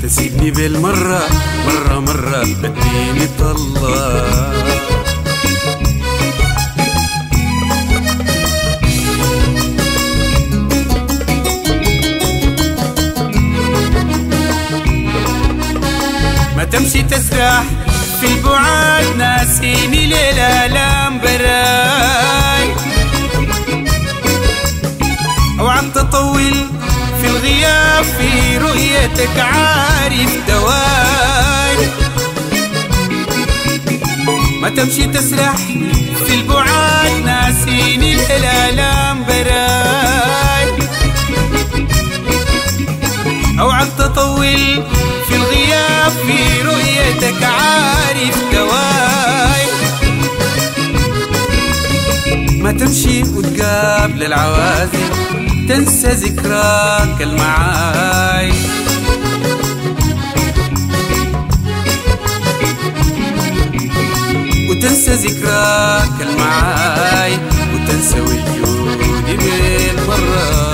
تسيبني بالمرة مرة مرة بديني طلة. ما تمشي تسرح في البعاد ناسيني ليلة لام براي، اوعى تطول في الغياب في رؤيتك عارف دواي. ما تمشي تسرح في البعاد ناسيني ليلة لام براي، اوعى تطول في الغياب في رؤيتك عارف دواي. ما تمشي وتقابل العوازل تنسى ذكراك المعاي، وتنسى ذكراك المعاي، وتنسى وجودي بالمرة.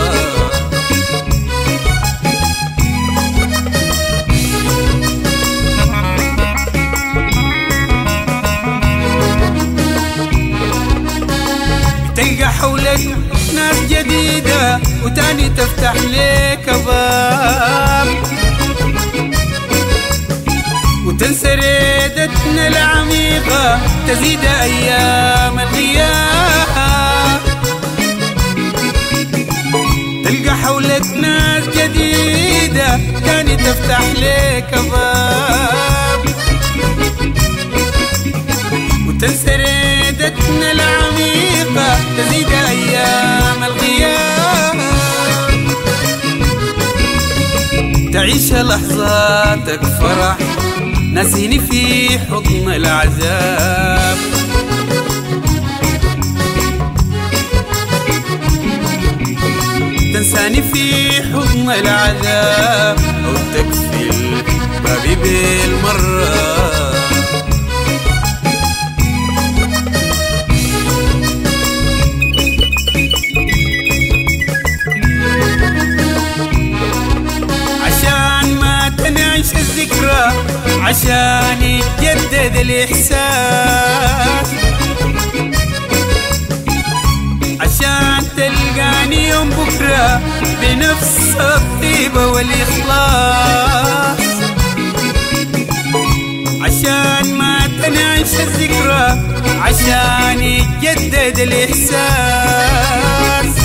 تلقى حولك ناس جديدة وتاني تفتح ليك باب، وتنسى ريدتنا العميقة تزيد أيام الغياب. تلقى حولك ناس جديدة تاني تفتح ليك باب، وتنسى ريدتنا العميقة تزيد أيام الغياب. تعيش لحظاتك فرح ناسيني في حضن العذاب، تنساني في حضن العذاب، أو تكفي بابي بالمرة. نعيش الذكرى عشان يتجدد الإحساس، عشان تلقاني يوم بكرة بنفس الطيبة والإخلاص، عشان ما تنعيش الذكرى عشان يتجدد الإحساس،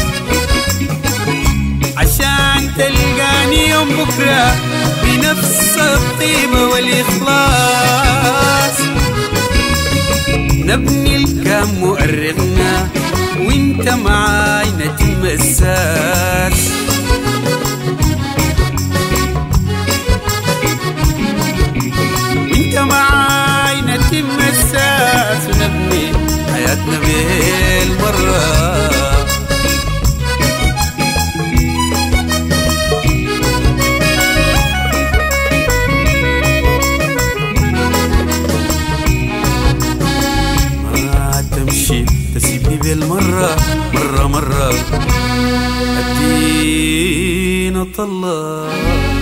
عشان تلقاني يوم بكرة بنفس الطيبة والإخلاص. نبني الكام مؤرقنا وانت معاي نتم الساس، وانت معاي نتم الساس، ونبني حياتنا بالمرة. تسيبني بالمرة مرة مرة أدينا طلة.